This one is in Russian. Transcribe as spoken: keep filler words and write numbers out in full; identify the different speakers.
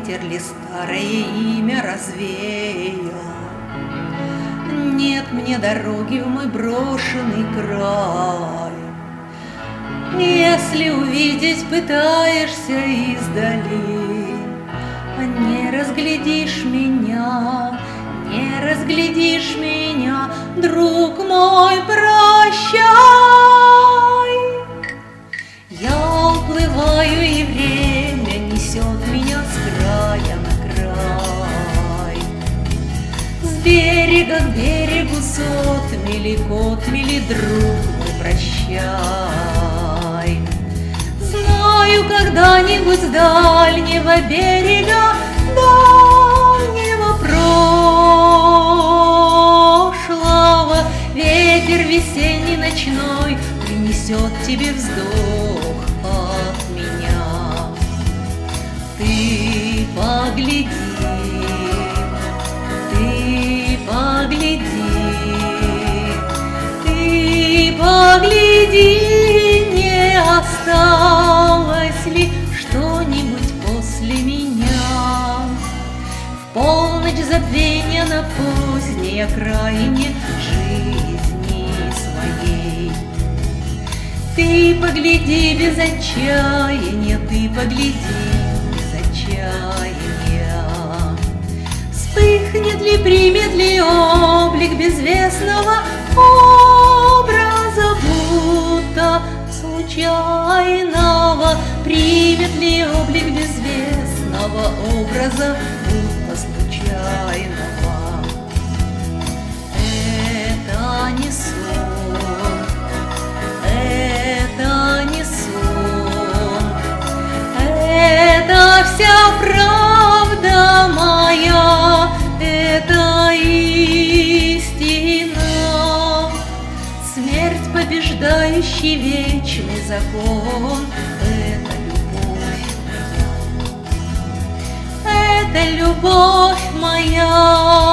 Speaker 1: ветер ли старое имя развеял? Нет мне дороги в мой брошенный край. Если увидеть пытаешься издали, не разглядишь меня, не разглядишь меня, друг мой, прощай. Я уплываю, и время несет меня с края на край. С берега к берегу сотмели, котмели, друг мой, прощай. Знаю, когда-нибудь с дальнего берега, дальнего прошлого, ветер весенний ночной принесет тебе вздох от меня. Ты погляди, ты погляди, ты погляди, не осталось ли что-нибудь после меня. В полночь забвения на поздней окраине жизни своей. Ты погляди без отчаяния, ты погляди без отчаяния. Вспыхнет ли, примет ли облик безвестного образа, будто случайного? Примет ли облик безвестного образа, будто случайного? Это не сон, это не сон, это вся правда моя, это истина. Смерть, побеждающий вечный закон, это любовь моя, это любовь моя.